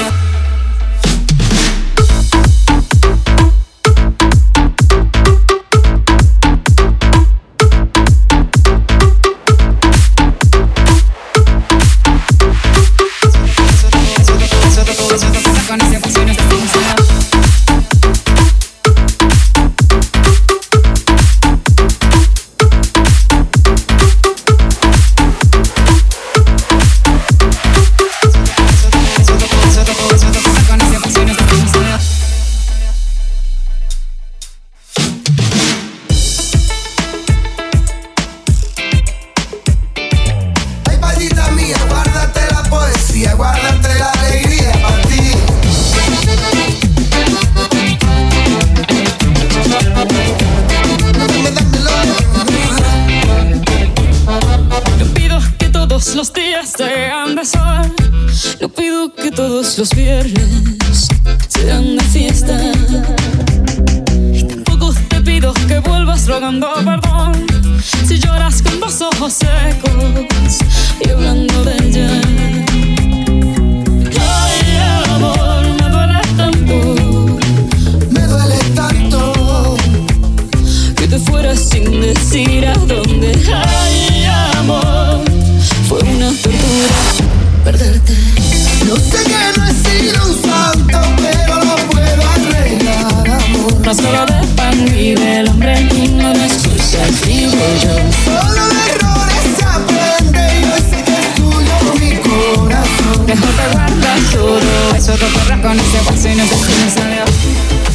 Los días sean de sol, no pido que todos los viernes sean de fiesta. Y tampoco te pido que vuelvas rogando perdón si lloras con los ojos secos y hablando de ella. Ay, amor, me duele tanto que te fueras sin decir a dónde. Ay, amor, fue una tortura perderte. Yo sé que no he sido un santo, pero lo puedo arreglar, amor. No solo de pan vive el hombre, no me excusas, digo yo. Solo de errores se aprende y hoy sé que es tuyo mi corazón. Mejor te guardas todo, eso te corre con ese paso y no sé si me salió.